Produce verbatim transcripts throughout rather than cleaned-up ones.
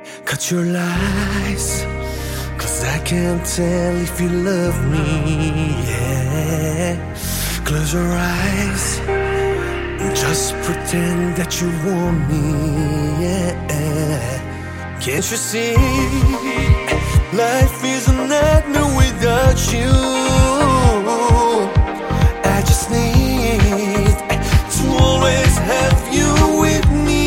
Cut your lies, cause I can't tell if you love me, yeah. Close your eyes and just pretend that you want me, yeah. Can't you see, life is a nightmare without you. I just need to always have you with me.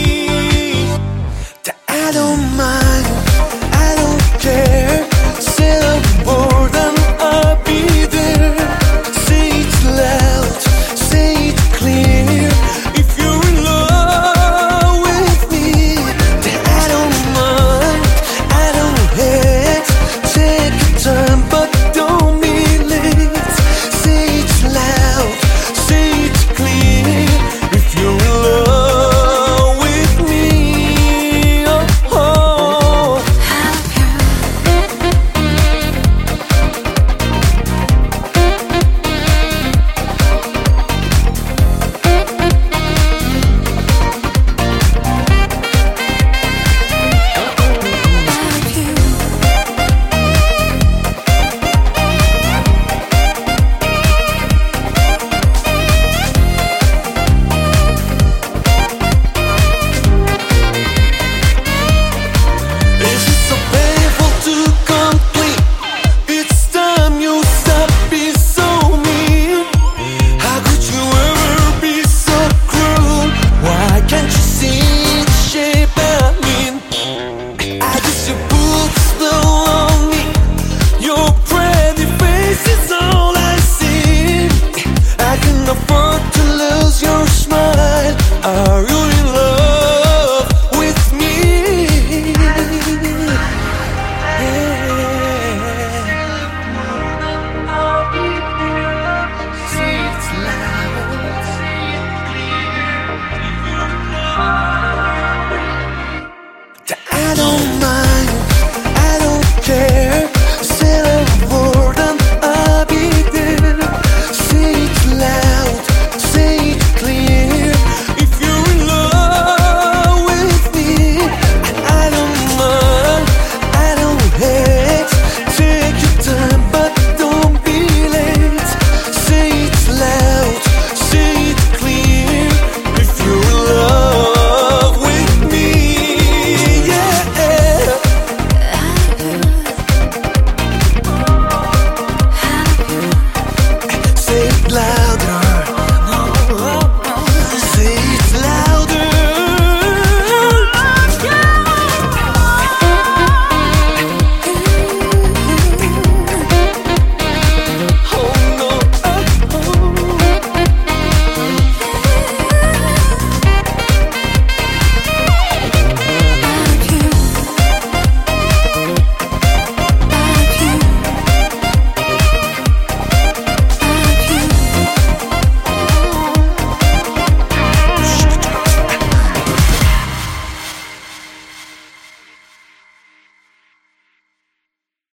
I don't mind, I don't care. Say the word and I'll be there. Say it loud, say it clear. If you're in love with me, then I don't mind, I don't hate. Take your time, but don't be late. Say it loud, say it clear. If you're in love with me, oh, oh. Is it so painful to complete? It's time you stop being so mean. How could you ever be so cruel? Why can't you see the shape I mean? I guess you put a spell on me. Your pretty face is all I see. I can afford to lose your smile. Are